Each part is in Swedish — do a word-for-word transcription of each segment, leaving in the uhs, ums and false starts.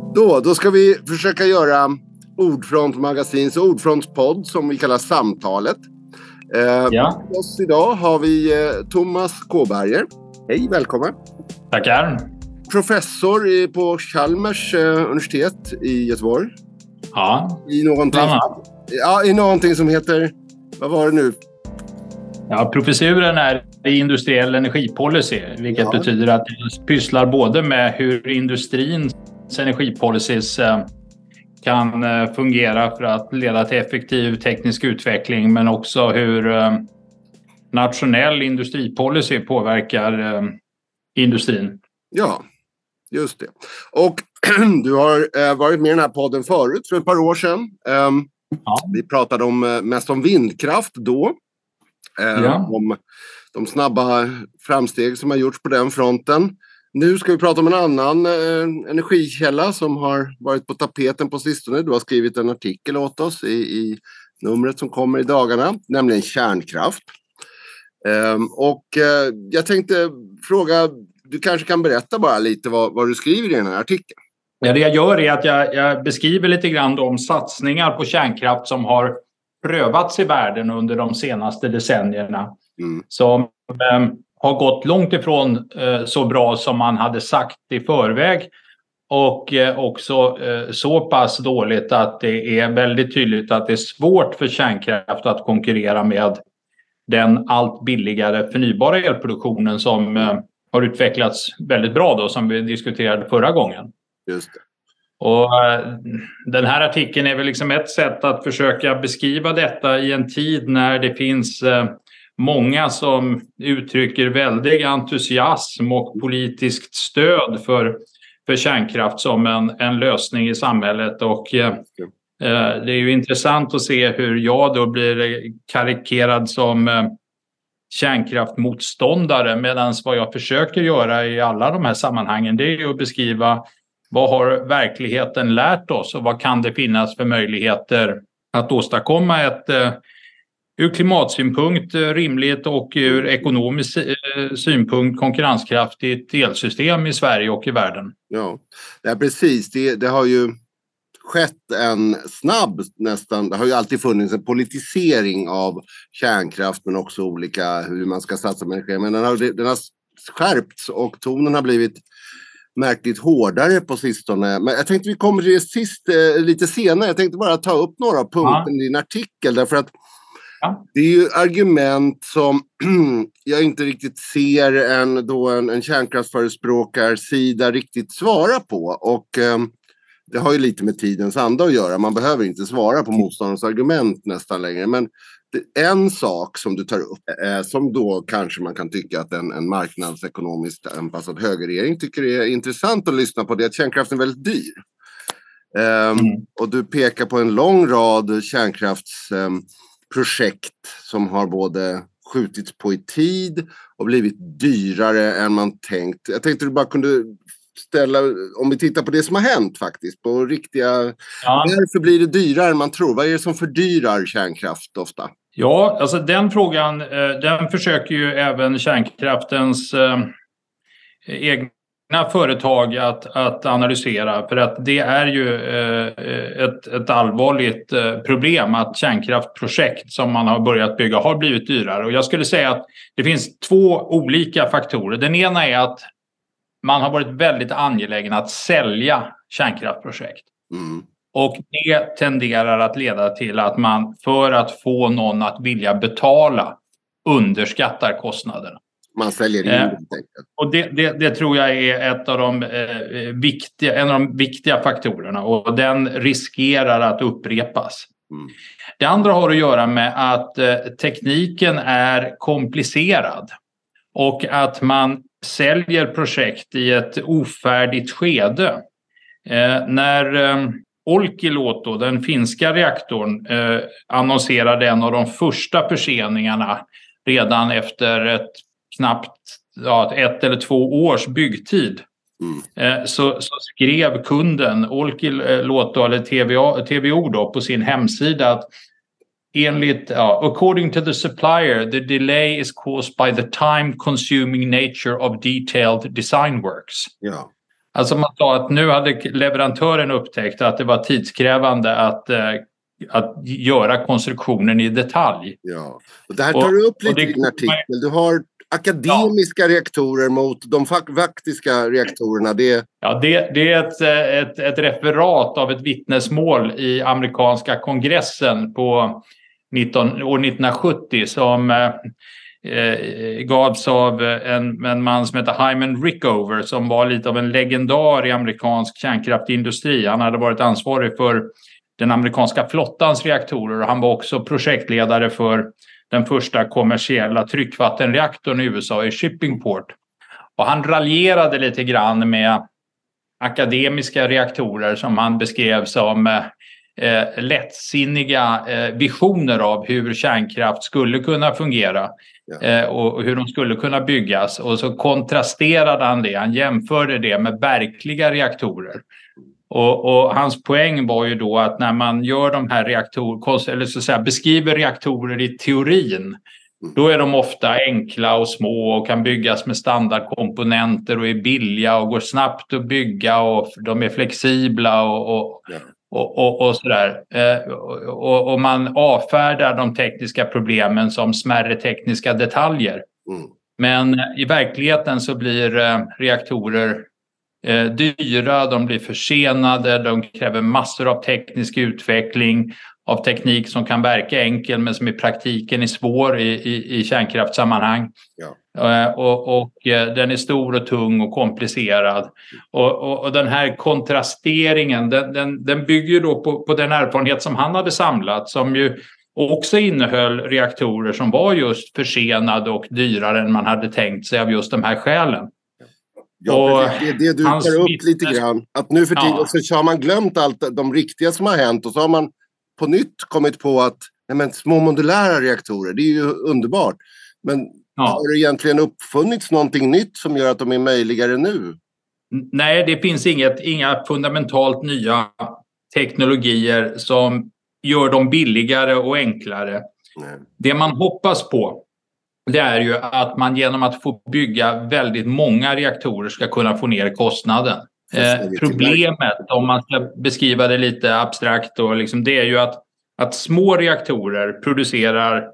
Då, då ska vi försöka göra Ordfront Magasins Ordfrontspodd som vi kallar Samtalet. Eh, ja. Med oss idag har vi eh, Thomas Kåberger. Hej, välkommen. Tackar. Professor i, på Chalmers eh, universitet i Göteborg. Ja, I någonting, ja, i någonting som heter, vad var det nu? Ja, professuren är i industriell energipolicy, vilket ja. betyder att jag pysslar både med hur industrins energipolicies kan fungera för att leda till effektiv teknisk utveckling, men också hur nationell industripolicy påverkar industrin. Ja, just det. Och du har varit med i den här podden förut, för ett par år sedan. Ja. Vi pratade om, mest om vindkraft då. Ja. Om de snabba framsteg som har gjorts på den fronten. Nu ska vi prata om en annan eh, energikälla som har varit på tapeten på sistone. Du har skrivit en artikel åt oss i, i numret som kommer i dagarna, nämligen kärnkraft. Eh, och eh, jag tänkte fråga, du kanske kan berätta bara lite vad, vad du skriver i den här artikeln. Ja, det jag gör är att jag, jag beskriver lite grann de satsningar på kärnkraft som har prövats i världen under de senaste decennierna. Mm. Som eh, har gått långt ifrån eh, så bra som man hade sagt i förväg. Och eh, också eh, så pass dåligt att det är väldigt tydligt att det är svårt för kärnkraft att konkurrera med den allt billigare förnybara elproduktionen som eh, har utvecklats väldigt bra då, som vi diskuterade förra gången. Just det. Och äh, den här artikeln är väl liksom ett sätt att försöka beskriva detta i en tid när det finns äh, många som uttrycker väldig entusiasm och politiskt stöd för, för kärnkraft som en, en lösning i samhället. Och äh, äh, det är ju intressant att se hur jag då blir karikerad som äh, kärnkraftmotståndare, medan vad jag försöker göra i alla de här sammanhangen, det är ju att beskriva vad har verkligheten lärt oss och vad kan det finnas för möjligheter att åstadkomma ett eh, ur klimatsynpunkt eh, rimligt och ur ekonomisk eh, synpunkt konkurrenskraftigt elsystem i Sverige och i världen. Ja, det är precis. Det, det har ju skett en snabb nästan, det har ju alltid funnits en politisering av kärnkraft, men också olika hur man ska satsa med energi. Men den har, den har skärpts och tonen har blivit märkligt hårdare på sistone. Men jag tänkte vi kommer till det sist eh, lite senare. Jag tänkte bara ta upp några punkter ja. i din artikel. Därför att ja. det är ju argument som jag inte riktigt ser en, då en, en kärnkraftsförespråkarsida riktigt svara på. Och eh, det har ju lite med tidens anda att göra. Man behöver inte svara på motståndarens argument nästan längre. Men det, en sak som du tar upp, eh, som då kanske man kan tycka att en, en marknadsekonomiskt anpassad högerregering tycker är intressant att lyssna på, det är att kärnkraften är väldigt dyr. Eh, mm. Och du pekar på en lång rad kärnkraftsprojekt eh, som har både skjutits på i tid och blivit dyrare än man tänkt. Jag tänkte du bara kunde ställa, om vi tittar på det som har hänt faktiskt, på riktiga, ja. Varför blir det dyrare än man tror? Vad är det som fördyrar kärnkraft ofta? Ja, alltså den frågan, den försöker ju även kärnkraftens eh, egna företag att, att analysera, för att det är ju eh, ett, ett allvarligt eh, problem att kärnkraftprojekt som man har börjat bygga har blivit dyrare. Och jag skulle säga att det finns två olika faktorer. Den ena är att man har varit väldigt angelägen att sälja kärnkraftprojekt. Mm. Och det tenderar att leda till att man, för att få någon att vilja betala, underskattar kostnaderna. Man säljer in. Eh, och det, det, det tror jag är ett av de, eh, viktiga, en av de viktiga faktorerna. Och den riskerar att upprepas. Mm. Det andra har att göra med att eh, tekniken är komplicerad. Och att man säljer projekt i ett ofärdigt skede. Eh, när eh, Olkiluoto, den finska reaktorn, eh, annonserade en av de första förseningarna redan efter ett knappt ja, ett eller två års byggtid. Mm. Eh, så, så skrev kunden Olkiluoto eller T V O, T V O då, på sin hemsida att enligt, ja, according to the supplier, the delay is caused by the time-consuming nature of detailed design works. Ja. Alltså man sa att nu hade leverantören upptäckt att det var tidskrävande att, eh, att göra konstruktionen i detalj. Ja, och det här tar och, du upp lite i din artikel. Du har akademiska ja. reaktorer mot de faktiska reaktorerna. Det... Ja, det, det är ett, ett, ett referat av ett vittnesmål i amerikanska kongressen på nitton, år nittonhundrasjuttio som eh, gavs av en, en man som heter Hyman Rickover som var lite av en legendar i amerikansk kärnkraftindustri. Han hade varit ansvarig för den amerikanska flottans reaktorer och han var också projektledare för den första kommersiella tryckvattenreaktorn i U S A i Shippingport. Och han raljerade lite grann med akademiska reaktorer som han beskrev som eh, lättsinniga eh, visioner av hur kärnkraft skulle kunna fungera. Ja. Eh, och hur de skulle kunna byggas. Och så kontrasterade han det. Han jämförde det med verkliga reaktorer. Och, och hans poäng var ju då att när man gör de här reaktorer, eller så att säga, beskriver reaktorer i teorin, då är de ofta enkla och små och kan byggas med standardkomponenter och är billiga och går snabbt att bygga och de är flexibla och, och, ja. och, och, och sådär. Eh, och, och man avfärdar de tekniska problemen som smärre tekniska detaljer. Mm. Men i verkligheten så blir eh, reaktorer eh, dyra, de blir försenade, de kräver massor av teknisk utveckling av teknik som kan verka enkel men som i praktiken är svår i, i, i kärnkraftssammanhang. Ja. Eh, och, och eh, den är stor och tung och komplicerad. Och, och, och den här kontrasteringen, den, den, den bygger då på, på den erfarenhet som han hade samlat, som ju också innehöll reaktorer som var just försenade och dyrare än man hade tänkt sig av just de här skälen. Ja, det är det du tar upp lite grann. Att nu för tiden ja. så har man glömt allt de riktiga som har hänt och så har man på nytt kommit på att nej men, små modulära reaktorer, det är ju underbart. Men ja. har det egentligen uppfunnits någonting nytt som gör att de är möjligare nu? Nej, det finns inget, inga fundamentalt nya teknologier som gör dem billigare och enklare. Nej. Det man hoppas på, det är ju att man genom att få bygga väldigt många reaktorer ska kunna få ner kostnaden. Eh, problemet, om man ska beskriva det lite abstrakt, då, liksom, det är ju att, att små reaktorer producerar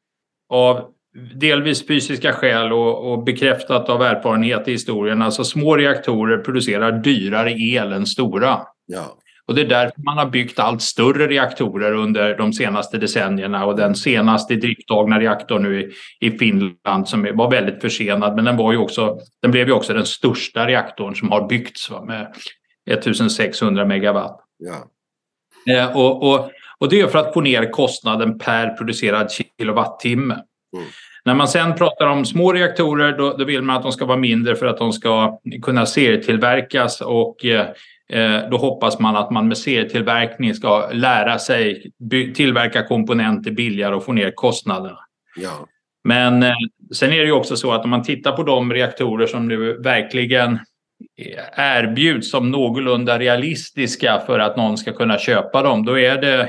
av delvis fysiska skäl och, och bekräftat av erfarenhet i historien. Alltså små reaktorer producerar dyrare el än stora. Ja. Och det är därför man har byggt allt större reaktorer under de senaste decennierna. Och den senaste driftstagna reaktorn nu i, i Finland som var väldigt försenad. Men den, var ju också, den blev ju också den största reaktorn som har byggts med sextonhundra megawatt. Ja. Eh, och, och, och det är för att få ner kostnaden per producerad kilowattimme. Mm. När man sen pratar om små reaktorer då, då vill man att de ska vara mindre för att de ska kunna serietillverkas och eh, då hoppas man att man med serietillverkning ska lära sig tillverka komponenter billigare och få ner kostnaderna. Ja. Men eh, sen är det ju också så att om man tittar på de reaktorer som nu verkligen erbjuds som någorlunda realistiska för att någon ska kunna köpa dem, då är det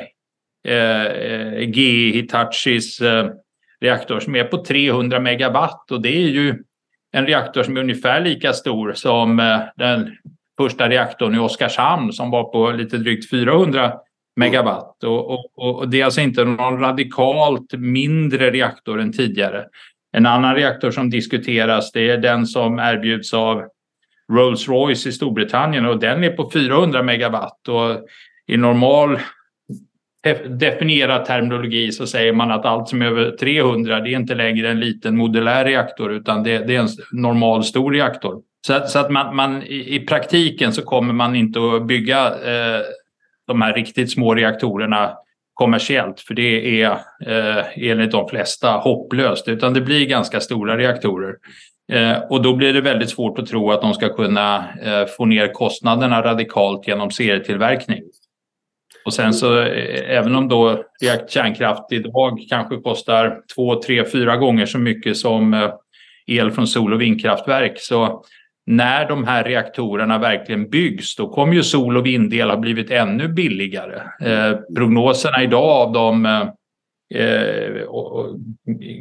eh, G E Hitachis eh, reaktor som är på trehundra megawatt, och det är ju en reaktor som är ungefär lika stor som eh, den första reaktorn i Oskarshamn som var på lite drygt fyrahundra megawatt. Och, och, och det är alltså inte någon radikalt mindre reaktor än tidigare. En annan reaktor som diskuteras, det är den som erbjuds av Rolls-Royce i Storbritannien, och den är på fyrahundra megawatt. Och i normal definierad terminologi så säger man att allt som är över trehundra, det är inte längre en liten modulär reaktor utan det, det är en normal stor reaktor. Så att, så att man, man i, i praktiken så kommer man inte att bygga eh, de här riktigt små reaktorerna kommersiellt, för det är eh, enligt de flesta hopplöst, utan det blir ganska stora reaktorer. Eh, och då blir det väldigt svårt att tro att de ska kunna eh, få ner kostnaderna radikalt genom serietillverkning. Och sen så eh, även om då kärnkraft idag kanske kostar två, tre, fyra gånger så mycket som eh, el från sol- och vindkraftverk, så när de här reaktorerna verkligen byggs, då kommer ju sol- och vinddel ha blivit ännu billigare. Eh, prognoserna idag av de eh, och, och,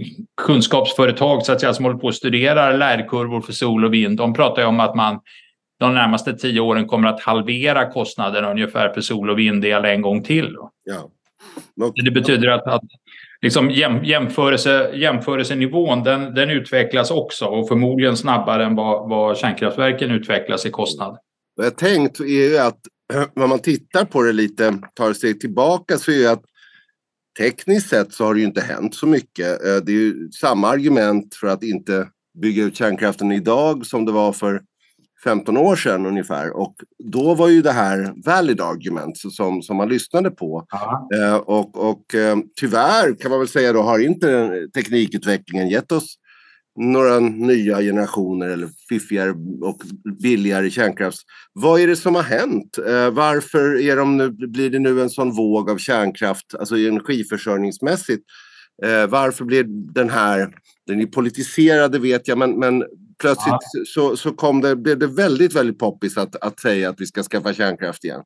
kunskapsföretag så att säga, som håller på att studera lärkurvor för sol och vind, de pratar ju om att man de närmaste tio åren kommer att halvera kostnaden ungefär för sol- och vindel en gång till. Ja. Och det betyder att, att liksom jäm, jämförelse, jämförelsenivån den, den utvecklas också och förmodligen snabbare än vad, vad kärnkraftverken utvecklas i kostnad. Vad jag tänkt är ju att när man tittar på det lite, tar ett steg tillbaka, så är ju att tekniskt sett så har det ju inte hänt så mycket. Det är ju samma argument för att inte bygga ut kärnkraften idag som det var för femton år sedan ungefär. Och då var ju det här valid argument som, som man lyssnade på. Eh, och och eh, tyvärr kan man väl säga då har inte teknikutvecklingen gett oss några nya generationer eller fiffigare och billigare kärnkraft. Vad är det som har hänt? Eh, varför är de nu, blir det nu en sån våg av kärnkraft, alltså energiförsörjningsmässigt? Eh, varför blir den här, den är politiserade vet jag, men, men plötsligt ja. så, så kom det, blev det väldigt, väldigt poppis att, att säga att vi ska skaffa kärnkraft igen.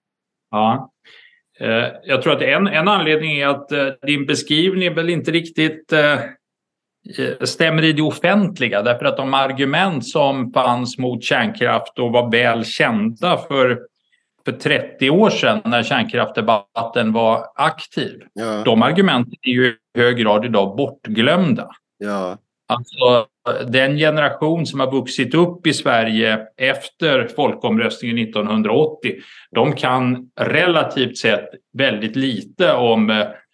Ja, eh, jag tror att en, en anledning är att eh, din beskrivning är väl inte riktigt eh, stämmer i det offentliga, därför att de argument som fanns mot kärnkraft och var väl kända för, för trettio år sedan när kärnkraftdebatten var aktiv, ja. De argumenten är ju i hög grad idag bortglömda. Ja. Alltså den generation som har vuxit upp i Sverige efter folkomröstningen nittonhundraåttio, de kan relativt sett väldigt lite om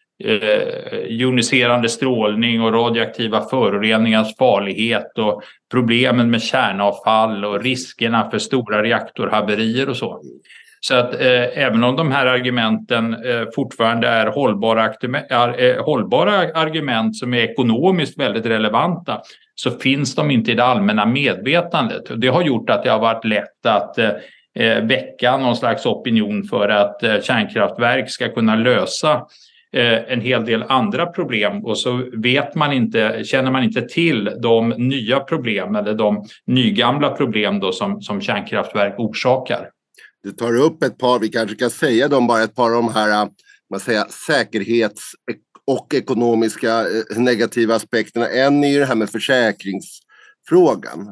eh, joniserande strålning och radioaktiva föroreningars farlighet och problemen med kärnavfall och riskerna för stora reaktorhaverier och så. Så att eh, även om de här argumenten eh, fortfarande är hållbara, eh, hållbara argument som är ekonomiskt väldigt relevanta, så finns de inte i det allmänna medvetandet. Och det har gjort att det har varit lätt att eh, väcka någon slags opinion för att eh, kärnkraftverk ska kunna lösa eh, en hel del andra problem. Och så vet man inte, känner man inte till de nya problem eller de nygamla problem då som, som kärnkraftverk orsakar. Du tar upp ett par, vi kanske kan säga dem bara, ett par av de här man säger, säkerhets- och ekonomiska negativa aspekterna. En är ju det här med försäkringsfrågan.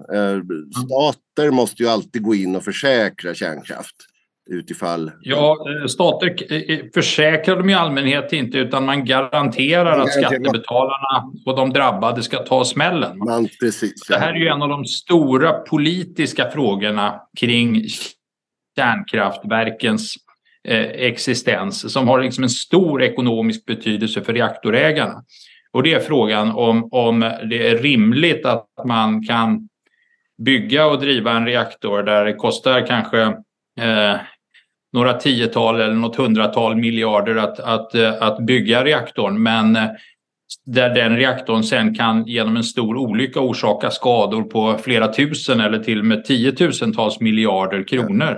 Stater måste ju alltid gå in och försäkra kärnkraft utifall. Ja, stater försäkrar de i allmänhet inte, utan man garanterar att skattebetalarna och de drabbade ska ta smällen. Man, precis, det här är ju en av de stora politiska frågorna kring kärnkraftverkens eh, existens, som har liksom en stor ekonomisk betydelse för reaktorägarna. Och det är frågan om, om det är rimligt att man kan bygga och driva en reaktor där det kostar kanske eh, några tiotal eller något hundratal miljarder att, att, att bygga reaktorn, men där den reaktorn sen kan genom en stor olycka orsaka skador på flera tusen eller till och med tiotusentals miljarder kronor.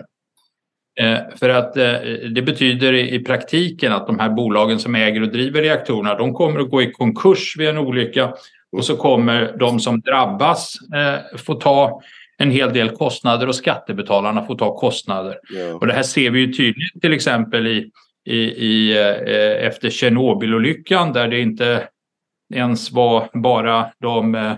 Eh, för att eh, det betyder i, i praktiken att de här bolagen som äger och driver reaktorerna, de kommer att gå i konkurs vid en olycka, och så kommer de som drabbas eh, få ta en hel del kostnader och skattebetalarna får ta kostnader. Ja. Och det här ser vi ju tydligt till exempel i, i, i, eh, efter Tjernobylolyckan, där det inte ens var bara de eh,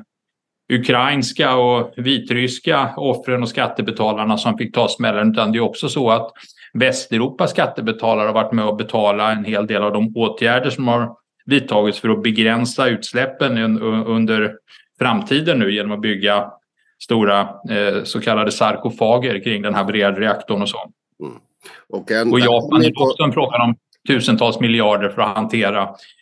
ukrainska och vitryska offren och skattebetalarna som fick ta smällen, utan det är också så att Västeuropas skattebetalare har varit med och betala en hel del av de åtgärder som har vidtagits för att begränsa utsläppen under framtiden nu genom att bygga stora eh, så kallade sarkofager kring den havererade reaktorn och så. Mm. Och, en, och Japan är också en fråga om tusentals miljarder för att hantera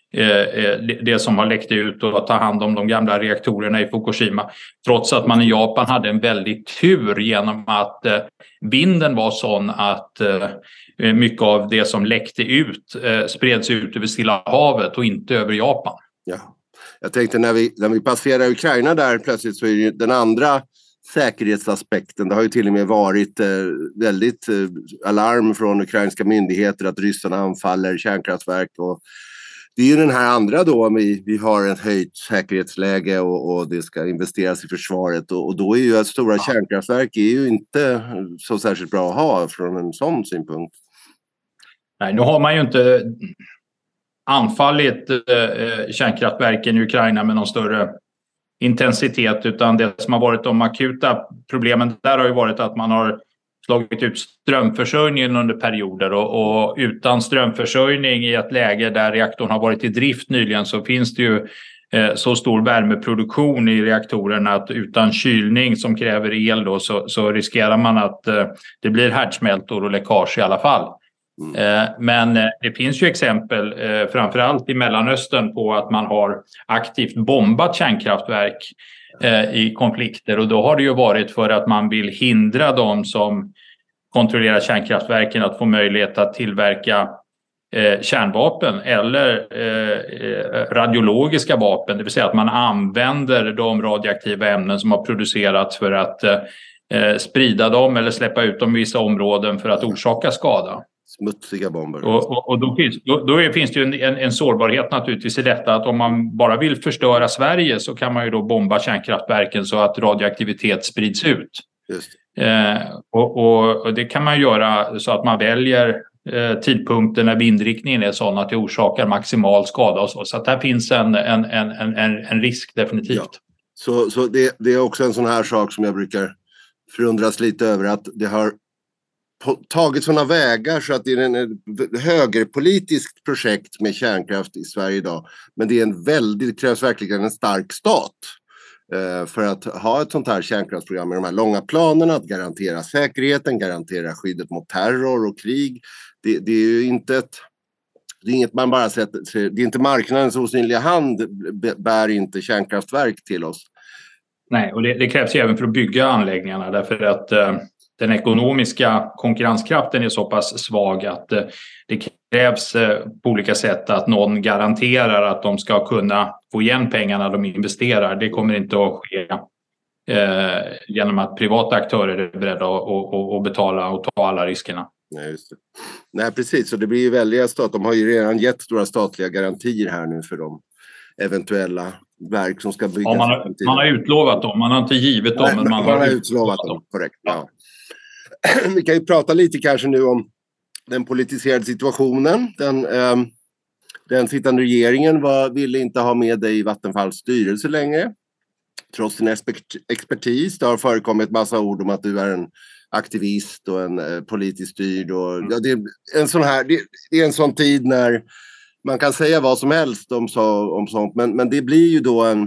eh, det, det som har läckt ut och att ta hand om de gamla reaktorerna i Fukushima. Trots att man i Japan hade en väldigt tur genom att eh, vinden var sån att eh, mycket av det som läckte ut eh, spreds ut över Stilla havet och inte över Japan. Ja. Jag tänkte när vi, när vi passerar Ukraina där plötsligt, så är det den andra säkerhetsaspekten. Det har ju till och med varit eh, väldigt eh, alarm från ukrainska myndigheter att ryssarna anfaller kärnkraftverk. Och det är ju den här andra då, vi, vi har ett höjt säkerhetsläge och, och det ska investeras i försvaret. Och, och då är ju att stora ja. kärnkraftverk är ju inte så särskilt bra att ha från en sån synpunkt. Nej, nu har man ju inte anfallit eh, kärnkraftverken i Ukraina med någon större intensitet, utan det som har varit de akuta problemen där har ju varit att man har slagit ut strömförsörjningen under perioder och, och utan strömförsörjning i ett läge där reaktorn har varit i drift nyligen så finns det ju eh, så stor värmeproduktion i reaktorerna att utan kylning som kräver el då, så, så riskerar man att eh, det blir härdsmältor och läckage i alla fall. Mm. Eh, men eh, det finns ju exempel eh, framförallt i Mellanöstern på att man har aktivt bombat kärnkraftverk i konflikter, och då har det ju varit för att man vill hindra dem som kontrollerar kärnkraftverken att få möjlighet att tillverka eh, kärnvapen eller eh, radiologiska vapen, det vill säga att man använder de radioaktiva ämnen som har producerats för att eh, sprida dem eller släppa ut dem i vissa områden för att orsaka skada. Smutsiga bomber. Och, och, och då, finns, då, då finns det ju en, en, en sårbarhet naturligtvis i detta, att om man bara vill förstöra Sverige så kan man ju då bomba kärnkraftverken så att radioaktivitet sprids ut. Just det. Eh, och, och, och det kan man göra så att man väljer eh, tidpunkter när vindriktningen är sån att det orsakar maximal skada och så. Så att där finns en, en, en, en, en risk definitivt. Ja. Så, så det, det är också en sån här sak som jag brukar förundras lite över, att det har tagit sådana vägar så att det är en högerpolitiskt projekt med kärnkraft i Sverige idag. Men det är en väldigt, det krävs verkligen en stark stat eh, för att ha ett sånt här kärnkraftsprogram med de här långa planerna, att garantera säkerheten, garantera skyddet mot terror och krig. Det, det är ju inte ett, det är inget man bara sätter, det är inte marknadens osynliga hand bär inte kärnkraftverk till oss. Nej, och det, det krävs ju även för att bygga anläggningarna, därför att eh... den ekonomiska konkurrenskraften är så pass svag att det krävs på olika sätt att någon garanterar att de ska kunna få igen pengarna de investerar. Det kommer inte att ske eh, genom att privata aktörer är beredda att, att, att betala och ta alla riskerna. Nej, just det. Nej, precis. Så det blir ju väldiga stat. De har ju redan gett stora statliga garantier här nu för de eventuella verk som ska byggas. Ja, man, har, man har utlovat dem. Man har inte givit dem. Nej, men man, man har har utlovat dem. dem. Korrekt, ja. Vi kan ju prata lite kanske nu om den politiserade situationen. Den, eh, den sittande regeringen var, ville inte ha med dig i Vattenfalls styrelse längre. Trots sin expertis. Det har förekommit massa ord om att du är en aktivist och en eh, politiskt styrd. Och, ja, det, är en sån här, det, det är en sån tid när man kan säga vad som helst om, så, om sånt. Men, men det blir ju då en...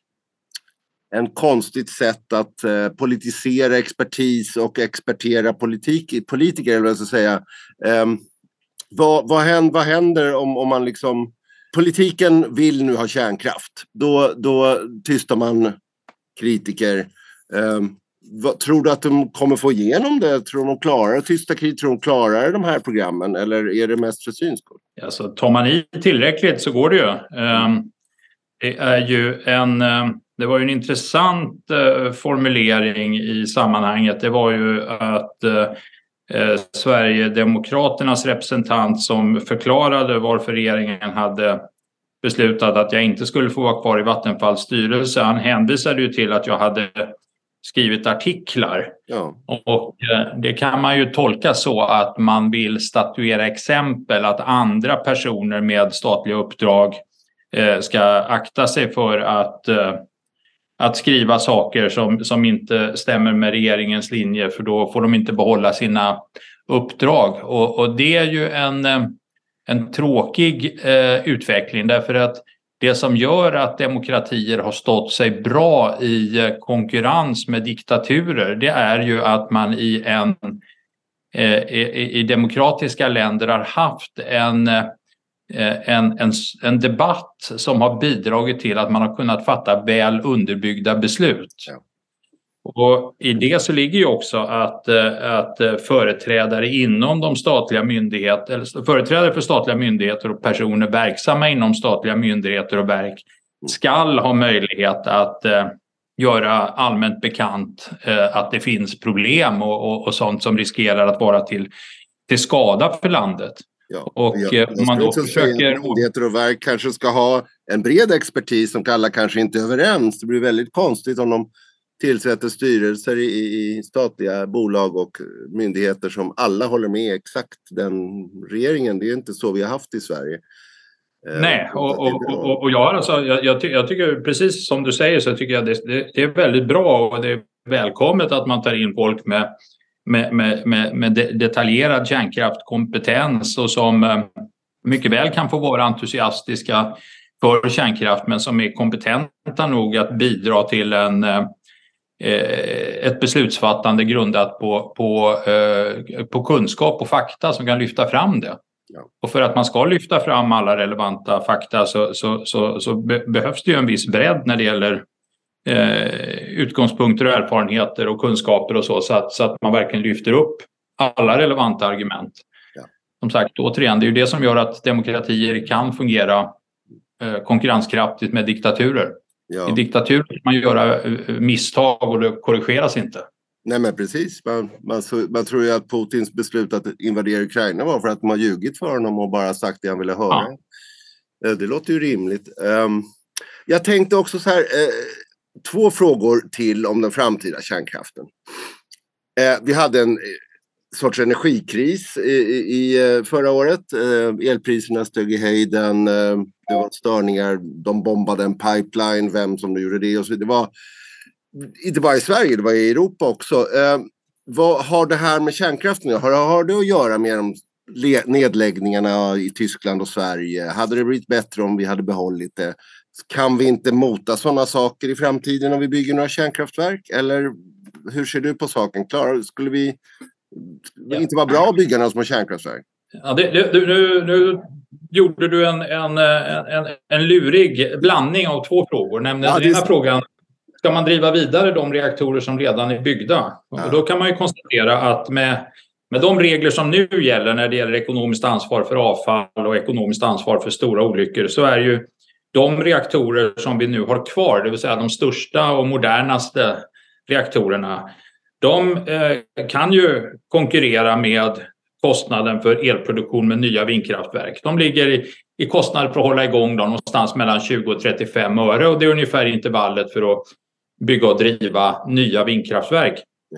en konstigt sätt att eh, politisera expertis och expertera politik, politiker, eller vad jag ska säga. Eh, vad, vad, händer, vad händer om, om man liksom... Politiken vill nu ha kärnkraft. Då, då tystar man kritiker. Eh, vad, tror du att de kommer få igenom det? Tror de klarar tysta kritiker? Tror de klarar de här programmen? Eller är det mest för syns skull? Alltså, tar man i tillräckligt så går det ju. Eh, det är ju en... Eh... Det var ju en intressant eh, formulering i sammanhanget. Det var ju att eh, Sverigedemokraternas representant som förklarade varför regeringen hade beslutat att jag inte skulle få vara kvar i Vattenfalls styrelse. Han hänvisade ju till att jag hade skrivit artiklar. Ja. Och eh, det kan man ju tolka så att man vill statuera exempel, att andra personer med statliga uppdrag eh, ska akta sig för att eh, att skriva saker som, som inte stämmer med regeringens linje, för då får de inte behålla sina uppdrag. Och, och det är ju en, en tråkig eh, utveckling, därför att det som gör att demokratier har stått sig bra i konkurrens med diktaturer, det är ju att man i, en, eh, i, i demokratiska länder har haft en En, en, en debatt som har bidragit till att man har kunnat fatta väl underbyggda beslut. Ja. Och i det så ligger ju också att, att företrädare inom de statliga myndigheter, eller företrädare för statliga myndigheter och personer verksamma inom statliga myndigheter och verk skall ha möjlighet att eh, göra allmänt bekant eh, att det finns problem och, och, och sånt som riskerar att vara till, till skada för landet. Ja, och jag, om man då försöker... Myndigheter och verk kanske ska ha en bred expertis som alla kanske inte är överens. Det blir väldigt konstigt om de tillsätter styrelser i, i statliga bolag och myndigheter som alla håller med exakt den regeringen. Det är inte så vi har haft i Sverige. Nej, och, och, och, och jag, alltså, jag, jag, ty, jag tycker precis som du säger så tycker jag det, det, det är väldigt bra och det är välkommet att man tar in folk med, med, med, med, med detaljerad kärnkraftkompetens och som mycket väl kan få vara entusiastiska för kärnkraft men som är kompetenta nog att bidra till en, ett beslutsfattande grundat på, på, på kunskap och fakta som kan lyfta fram det. Ja. Och för att man ska lyfta fram alla relevanta fakta så, så, så, så be, behövs det ju en viss bredd när det gäller eh, utgångspunkter och erfarenheter och kunskaper och så, så att, så att man verkligen lyfter upp alla relevanta argument. Ja. Som sagt, återigen, det är ju det som gör att demokratier kan fungera eh, konkurrenskraftigt med diktaturer. Ja. I diktaturer kan man göra eh, misstag och det korrigeras inte. Nej men precis, man, man, man tror ju att Putins beslut att invadera Ukraina var för att man har ljugit för honom och bara sagt det han ville höra. Ja. Det låter ju rimligt. Um, jag tänkte också så här, uh, två frågor till om den framtida kärnkraften. Uh, vi hade en uh, sorts energikris i, i, i förra året. Uh, elpriserna steg i höjden, uh, det var störningar, de bombade en pipeline, vem som gjorde det och så vidare. Det var inte bara i Sverige, det var i Europa också. Eh, vad har det här med kärnkraften? Har, har det att göra med de le- nedläggningarna i Tyskland och Sverige? Hade det blivit bättre om vi hade behållit det? Kan vi inte mota sådana saker i framtiden om vi bygger några kärnkraftverk? Eller hur ser du på saken? Klar, skulle vi ja. inte vara bra att bygga några små kärnkraftverk? Ja, det, det, nu, nu gjorde du en, en, en, en lurig blandning av två frågor. Nämligen ja, den ena så... frågan. Ska man driva vidare de reaktorer som redan är byggda? Ja. Och då kan man ju konstatera att med, med de regler som nu gäller när det gäller ekonomiskt ansvar för avfall och ekonomiskt ansvar för stora olyckor så är ju de reaktorer som vi nu har kvar, det vill säga de största och modernaste reaktorerna, de eh, kan ju konkurrera med kostnaden för elproduktion med nya vindkraftverk. De ligger i, i kostnader för att hålla igång dem någonstans mellan tjugo och trettiofem öre och det är ungefär intervallet för att bygga och driva nya vindkraftverk. Ja.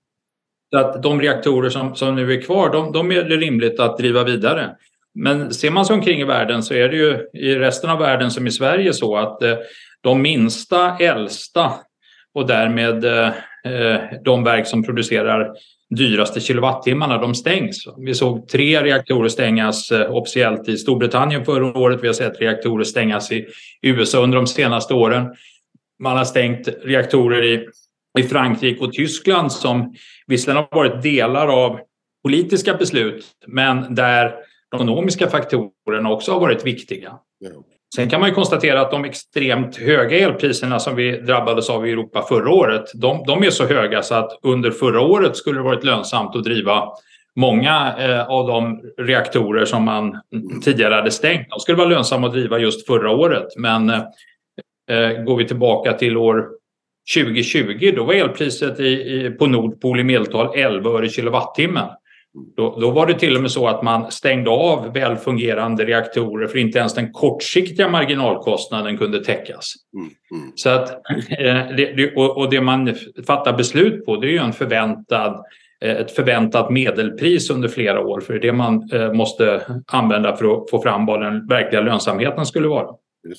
Så att de reaktorer som, som nu är kvar, de, de är det rimligt att driva vidare. Men ser man sig omkring i världen så är det ju i resten av världen som i Sverige så att eh, de minsta, äldsta och därmed eh, de verk som producerar dyraste kilowattimmarna, de stängs. Vi såg tre reaktorer stängas eh, officiellt i Storbritannien förra året. Vi har sett reaktorer stängas i U S A under de senaste åren. Man har stängt reaktorer i, i Frankrike och Tyskland som visserligen har varit delar av politiska beslut men där de ekonomiska faktorerna också har varit viktiga. Ja. Sen kan man ju konstatera att de extremt höga elpriserna som vi drabbades av i Europa förra året, de, de är så höga så att under förra året skulle det varit lönsamt att driva många eh, av de reaktorer som man tidigare hade stängt. De skulle vara lönsamma att driva just förra året men eh, Eh, går vi tillbaka till år tjugo tjugo, då var elpriset i, i, på Nordpol i medeltal elva öre kilowattimmen. Då, då var det till och med så att man stängde av välfungerande reaktorer för inte ens den kortsiktiga marginalkostnaden kunde täckas. Mm, mm. Så att, eh, det, det, och, och det man fattar beslut på det är ju en förväntad, eh, ett förväntat medelpris under flera år för det är det man eh, måste använda för att få fram vad den verkliga lönsamheten skulle vara.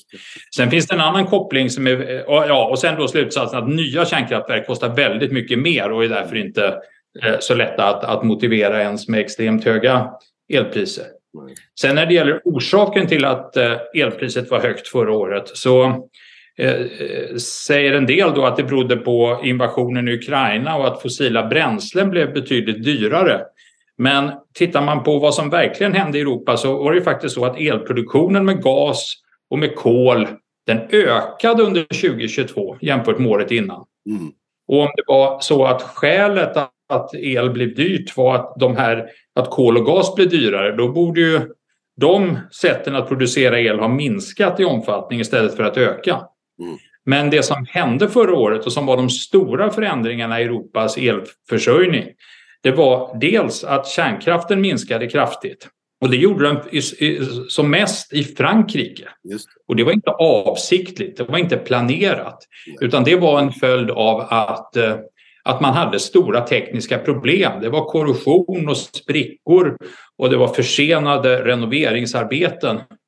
Sen finns det en annan koppling som är, ja, och sen då slutsatsen att nya kärnkraftverk kostar väldigt mycket mer och är därför inte eh, så lätta att, att motivera ens med extremt höga elpriser. Nej. Sen när det gäller orsaken till att eh, elpriset var högt förra året så eh, säger en del då att det berodde på invasionen i Ukraina och att fossila bränslen blev betydligt dyrare. Men tittar man på vad som verkligen hände i Europa så var det faktiskt så att elproduktionen med gas och med kol, den ökade under tjugo tjugotvå jämfört med året innan. Mm. Och om det var så att skälet att el blev dyrt var att, de här, att kol och gas blev dyrare, då borde ju de sätten att producera el ha minskat i omfattning istället för att öka. Mm. Men det som hände förra året och som var de stora förändringarna i Europas elförsörjning, det var dels att kärnkraften minskade kraftigt. Och det gjorde den i, i, som mest i Frankrike. Just. Och det var inte avsiktligt, det var inte planerat. Nej. Utan det var en följd av att, att man hade stora tekniska problem. Det var korrosion och sprickor och det var försenade renoveringsarbeten.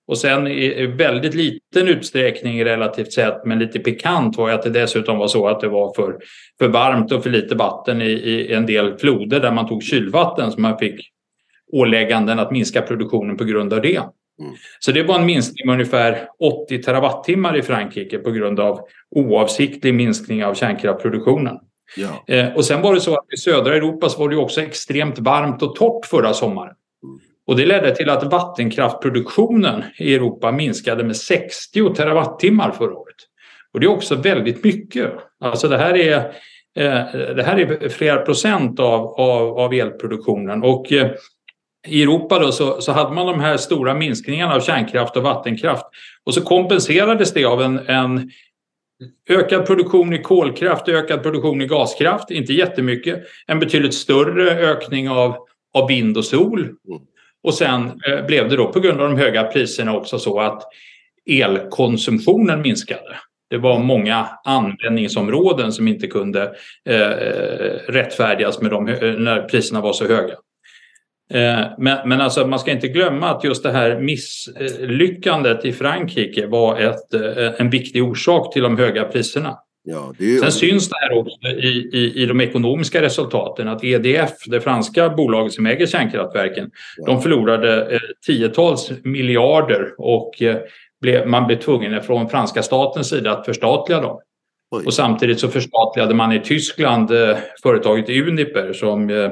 Och sen i väldigt liten utsträckning relativt sett, men lite pikant, var att det dessutom var så att det var för, för varmt och för lite vatten i, i en del floder där man tog kylvatten, så man fick ålägganden att minska produktionen på grund av det. Mm. Så det var en minskning med ungefär åttio terawattimmar i Frankrike på grund av oavsiktlig minskning av kärnkraftsproduktionen. Ja. Eh, och sen var det så att i södra Europa så var det också extremt varmt och torrt förra sommaren. Mm. Och det ledde till att vattenkraftproduktionen i Europa minskade med sextio terawattimmar förra året. Och det är också väldigt mycket. Alltså det här är, eh, det här är flera procent av, av, av elproduktionen. Och eh, i Europa då så, så hade man de här stora minskningarna av kärnkraft och vattenkraft. Och så kompenserades det av en, en ökad produktion i kolkraft, ökad produktion i gaskraft. Inte jättemycket. En betydligt större ökning av, av vind och sol. Mm. Och sen eh, blev det då på grund av de höga priserna också så att elkonsumtionen minskade. Det var många användningsområden som inte kunde eh, rättfärdigas med de, när priserna var så höga. Eh, men, men alltså man ska inte glömma att just det här misslyckandet i Frankrike var ett, eh, en viktig orsak till de höga priserna. Ja, det är... Sen syns det här också i, i, i de ekonomiska resultaten att E D F, det franska bolaget som äger kärnkraftverken, ja. de förlorade eh, tiotals miljarder och eh, blev, man blev tvungen från franska statens sida att förstatliga dem. Oj. Och samtidigt så förstatligade man i Tyskland eh, företaget Uniper som eh,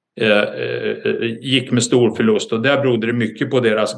eh, gick med stor förlust, och där berodde det mycket på deras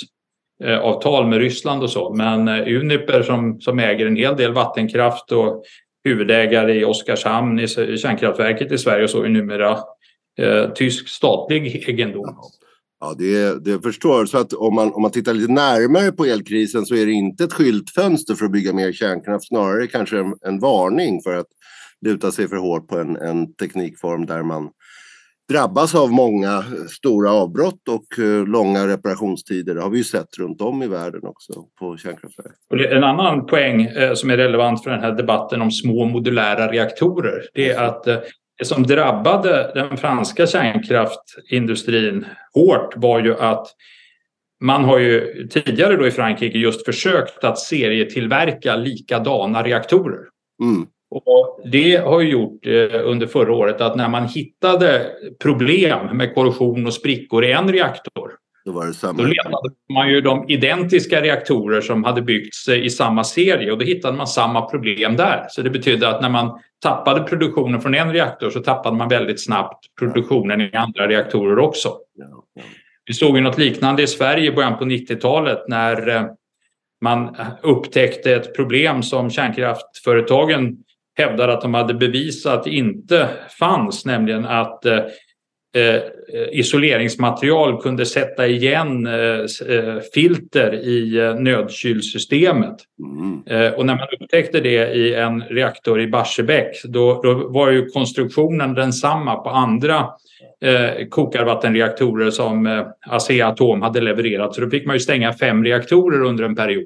gasavtal med Ryssland och så. Men eh, Uniper som, som äger en hel del vattenkraft och huvudägare i Oskarshamn i kärnkraftverket i Sverige och så är numera eh, tysk statlig egendom. Ja, det, det förstår. Så att om man, om man tittar lite närmare på elkrisen så är det inte ett skyltfönster för att bygga mer kärnkraft, snarare kanske en, en varning för att luta sig för hårt på en, en teknikform där man drabbas av många stora avbrott och uh, långa reparationstider. Det har vi ju sett runt om i världen också på kärnkraftverk. Och det är en annan poäng eh, som är relevant för den här debatten om små modulära reaktorer. Det är att eh, det som drabbade den franska kärnkraftindustrin hårt var ju att man har ju tidigare då i Frankrike just försökt att serietillverka likadana reaktorer. Mm. Och det har ju gjort eh, under förra året att när man hittade problem med korrosion och sprickor i en reaktor, då, var det samma. Då letade man ju de identiska reaktorer som hade byggts i samma serie, och då hittade man samma problem där. Så det betyder att när man tappade produktionen från en reaktor så tappade man väldigt snabbt produktionen i andra reaktorer också. Ja, ja. Vi såg ju något liknande i Sverige i början på nittiotalet när eh, man upptäckte ett problem som kärnkraftföretagen hävdar att de hade bevisat inte fanns, nämligen att eh, eh, isoleringsmaterial kunde sätta igen eh, filter i eh, nödkylsystemet. Mm. Eh, och när man upptäckte det i en reaktor i Barsebäck, då, då var ju konstruktionen densamma på andra eh, kokarvattenreaktorer som eh, Asea-Atom hade levererat. Så då fick man ju stänga fem reaktorer under en period.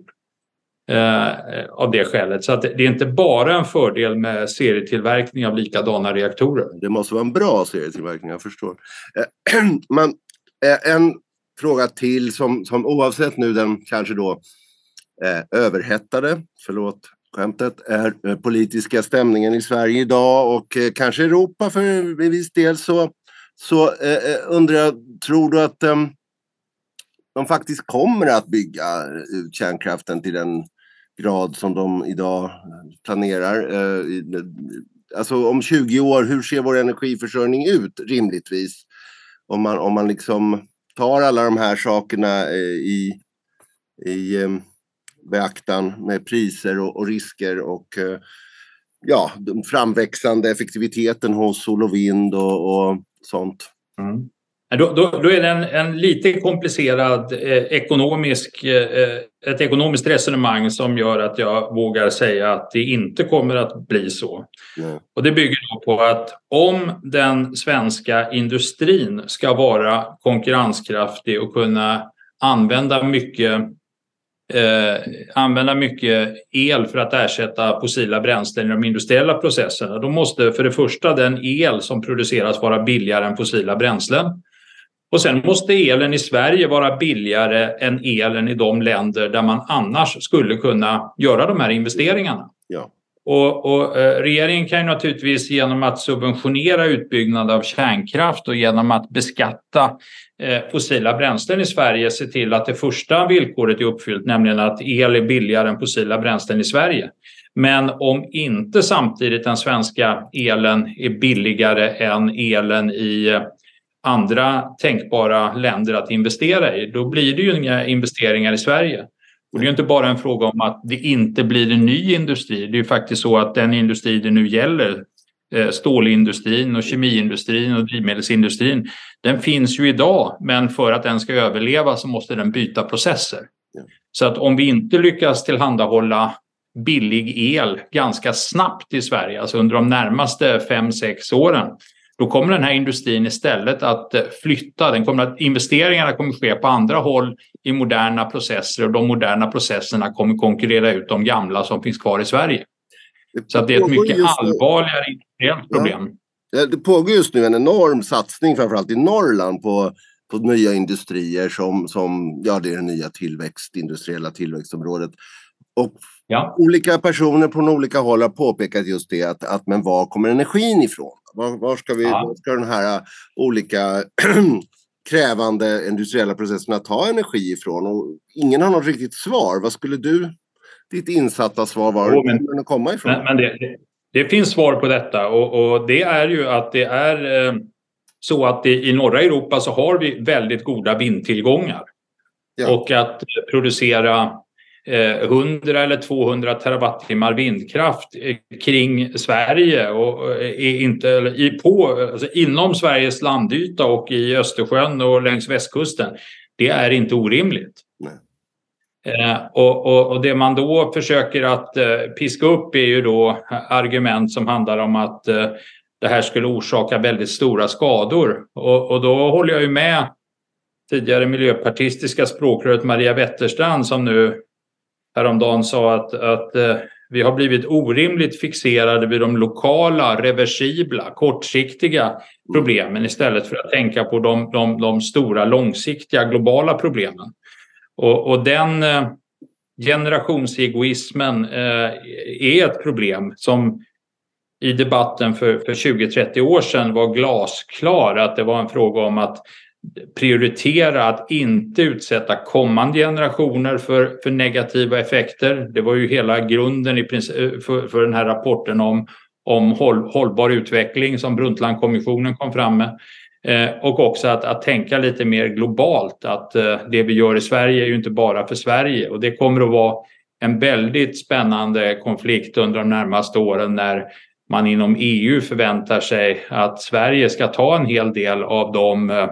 Eh, av det skälet. Så att det är inte bara en fördel med serietillverkning av likadana reaktorer. Det måste vara en bra serietillverkning, jag förstår. Eh, men eh, en fråga till som, som oavsett nu den kanske då eh, överhettade, förlåt skämtet, är eh, politiska stämningen i Sverige idag och eh, kanske Europa för en viss del, så, så eh, undrar jag, tror du att eh, de faktiskt kommer att bygga ut kärnkraften till den grad som de idag planerar? Alltså om tjugo år, hur ser vår energiförsörjning ut rimligtvis? Om man, om man liksom tar alla de här sakerna i, i beaktan med priser och, och risker och ja, den framväxande effektiviteten hos sol och vind och, och sånt. Mm. Då, då, då är det en, en lite komplicerad eh, ekonomisk, eh, ett ekonomiskt resonemang som gör att jag vågar säga att det inte kommer att bli så. Mm. Och det bygger då på att om den svenska industrin ska vara konkurrenskraftig och kunna använda mycket, eh, använda mycket el för att ersätta fossila bränslen i de industriella processerna, då måste för det första den el som produceras vara billigare än fossila bränslen. Och sen måste elen i Sverige vara billigare än elen i de länder där man annars skulle kunna göra de här investeringarna. Ja. Och, och eh, regeringen kan ju naturligtvis genom att subventionera utbyggnad av kärnkraft och genom att beskatta eh, fossila bränslen i Sverige se till att det första villkoret är uppfyllt, nämligen att el är billigare än fossila bränslen i Sverige. Men om inte samtidigt den svenska elen är billigare än elen i eh, andra tänkbara länder att investera i, då blir det ju inga investeringar i Sverige. Och det är ju inte bara en fråga om att det inte blir en ny industri. Det är ju faktiskt så att den industri det nu gäller, stålindustrin och kemiindustrin och drivmedelsindustrin, den finns ju idag, men för att den ska överleva så måste den byta processer. Ja. Så att om vi inte lyckas tillhandahålla billig el ganska snabbt i Sverige, alltså under de närmaste fem sex åren, då kommer den här industrin istället att flytta. Den kommer att, investeringarna kommer att ske på andra håll i moderna processer, och de moderna processerna kommer konkurrera ut de gamla som finns kvar i Sverige. Så att det är ett mycket allvarligare industriellt problem. Ja. Det pågår just nu en enorm satsning framförallt i Norrland på, på nya industrier som, som ja, det är det nya tillväxt, industriella tillväxtområdet. Och ja. Olika personer på olika håll har påpekat just det, att, att men var kommer energin ifrån? Var, var, ska, vi, ja. var ska den här olika krävande industriella processerna ta energi ifrån? Och ingen har något riktigt svar. Vad skulle du, ditt insatta svar, var jo, men, kommer den komma ifrån? Men, men det, det, det finns svar på detta, och, och det är ju att det är eh, så att det, i norra Europa så har vi väldigt goda vindtillgångar. Ja. Och att producera hundra eller tvåhundra terawattimmar vindkraft kring Sverige och är inte i, på, alltså inom Sveriges landyta och i Östersjön och längs västkusten. Det är inte orimligt. Eh, och, och, och det man då försöker att eh, piska upp är ju då argument som handlar om att eh, det här skulle orsaka väldigt stora skador. Och, och då håller jag ju med tidigare miljöpartistiska språkröret Maria Wetterstrand som nu häromdagen sa att, att eh, vi har blivit orimligt fixerade vid de lokala, reversibla, kortsiktiga problemen istället för att tänka på de, de, de stora, långsiktiga, globala problemen. Och, och den eh, generationsegoismen eh, är ett problem som i debatten för, för tjugo trettio år sedan var glasklar, att det var en fråga om att prioritera att inte utsätta kommande generationer för, för negativa effekter. Det var ju hela grunden i princip för, för den här rapporten om, om håll, hållbar utveckling som Brundtlandkommissionen kom fram med. Eh, och också att, att tänka lite mer globalt, att eh, det vi gör i Sverige är ju inte bara för Sverige, och det kommer att vara en väldigt spännande konflikt under de närmaste åren när man inom E U förväntar sig att Sverige ska ta en hel del av de eh,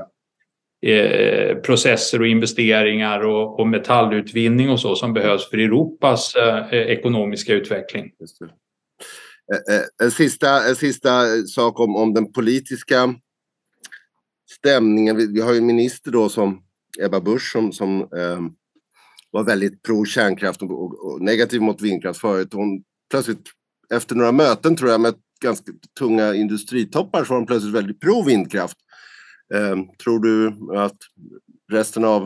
Eh, processer och investeringar och, och metallutvinning och så som behövs för Europas eh, ekonomiska utveckling. Just det. Eh, eh, en, sista, en sista sak om, om den politiska stämningen. Vi, vi har ju en minister då som Ebba Busch som, som eh, var väldigt pro kärnkraft och, och, och negativ mot vindkraft förut. Hon plötsligt efter några möten tror jag med ganska tunga industritoppar så var hon plötsligt väldigt pro vindkraft. Eh, tror du att resten av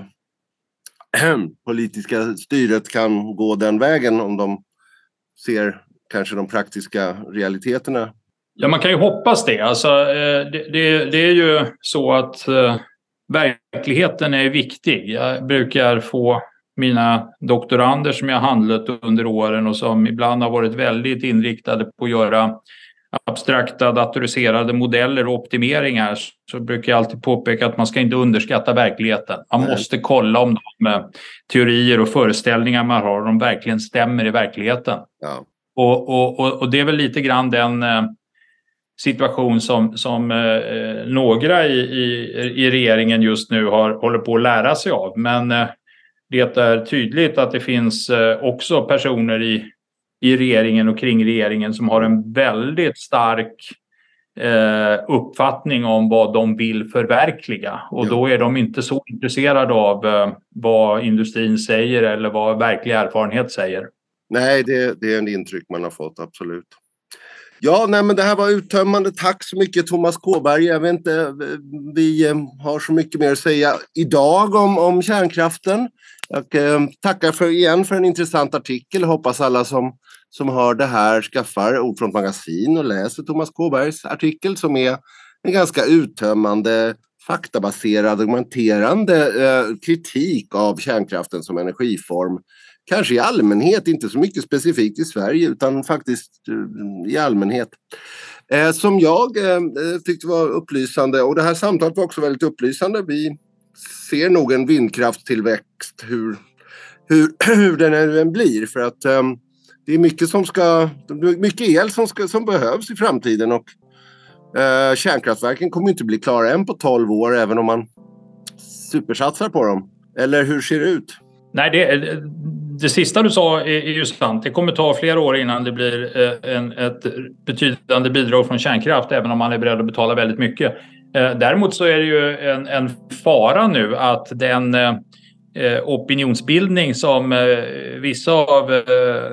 politiska styret kan gå den vägen om de ser kanske de praktiska realiteterna? Ja, man kan ju hoppas det. Alltså, eh, det, det, det är ju så att eh, verkligheten är viktig. Jag brukar få mina doktorander som jag handlat under åren och som ibland har varit väldigt inriktade på att göra abstrakta datoriserade modeller och optimeringar, så brukar jag alltid påpeka att man ska inte underskatta verkligheten. Man Nej. måste kolla om de teorier och föreställningar man har, de verkligen stämmer i verkligheten. Ja. Och, och, och, och det är väl lite grann den eh, situation som, som eh, några i, i, i regeringen just nu har, håller på att lära sig av. Men eh, det är tydligt att det finns eh, också personer i i regeringen och kring regeringen som har en väldigt stark eh, uppfattning om vad de vill förverkliga. Och ja. då är de inte så intresserade av eh, vad industrin säger eller vad verklig erfarenhet säger. Nej, det, det är en intryck man har fått, absolut. Ja, nej, men det här var uttömmande. Tack så mycket Thomas Kåberg. Jag vet inte, vi har så mycket mer att säga idag om, om kärnkraften. Jag eh, tackar för, igen för en intressant artikel. Hoppas alla som, som hör det här skaffar Ordfront magasin och läser Thomas Kåbergs artikel som är en ganska uttömmande, faktabaserad, argumenterande eh, kritik av kärnkraften som energiform. Kanske i allmänhet, inte så mycket specifikt i Sverige utan faktiskt eh, i allmänhet. Eh, som jag eh, tyckte var upplysande, och det här samtalet var också väldigt upplysande. Vi ser nog en vindkraftstillväxt hur, hur, hur den än blir, för att eh, det är mycket, som ska, mycket el som, ska, som behövs i framtiden, och eh, kärnkraftverken kommer inte bli klara än på tolv år även om man supersatsar på dem. Eller hur ser det ut? Nej, det, det sista du sa är ju sant. Det kommer ta flera år innan det blir en, ett betydande bidrag från kärnkraft, även om man är beredd att betala väldigt mycket. Däremot så är det ju en, en fara nu att den eh, opinionsbildning som eh, vissa av eh,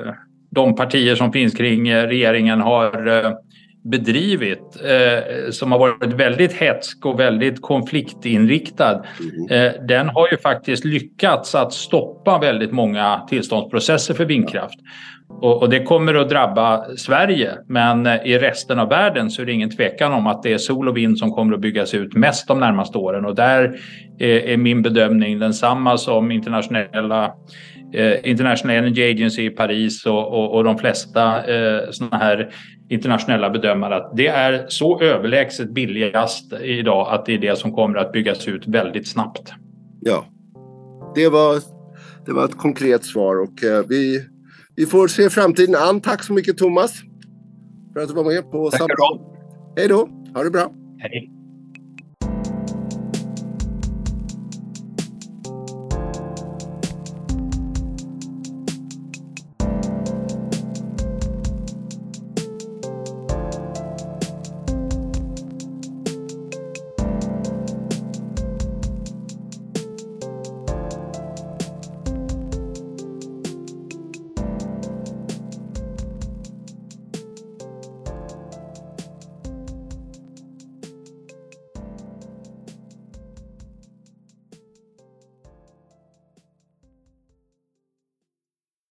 de partier som finns kring eh, regeringen har eh, bedrivit, eh, som har varit väldigt hetsk och väldigt konfliktinriktad, eh, den har ju faktiskt lyckats att stoppa väldigt många tillståndsprocesser för vindkraft. Och, och det kommer att drabba Sverige, men eh, i resten av världen så är det ingen tvekan om att det är sol och vind som kommer att byggas ut mest de närmaste åren. Och där eh, är min bedömning densamma som internationella eh, International Energy Agency i Paris och, och, och de flesta eh, såna här internationella bedömare, att det är så överlägset billigast idag att det är det som kommer att byggas ut väldigt snabbt. Ja, det var, det var ett konkret svar, och eh, vi, vi får se framtiden an. Tack så mycket Thomas för att du var med på samtalet. Hej då, ha det bra. Hej.